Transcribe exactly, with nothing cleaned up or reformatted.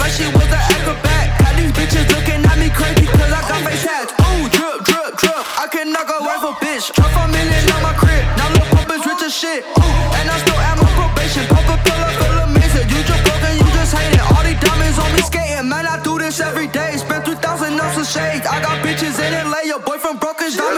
thought she was an acrobat. Had these bitches looking at me crazy cause I got face tats. Ooh, drip, drip, drip, I can knock a wife a bitch. Drop a million on my crib, now Lil Pump is rich as shit. Ooh, and I still at my probation. Pop a pill, I feel amazing. You just broken, you just hating. All these diamonds on me skating. Man, I do this every day. Spend three thousand on some shades. I got bitches in L A, your boyfriend broke his down.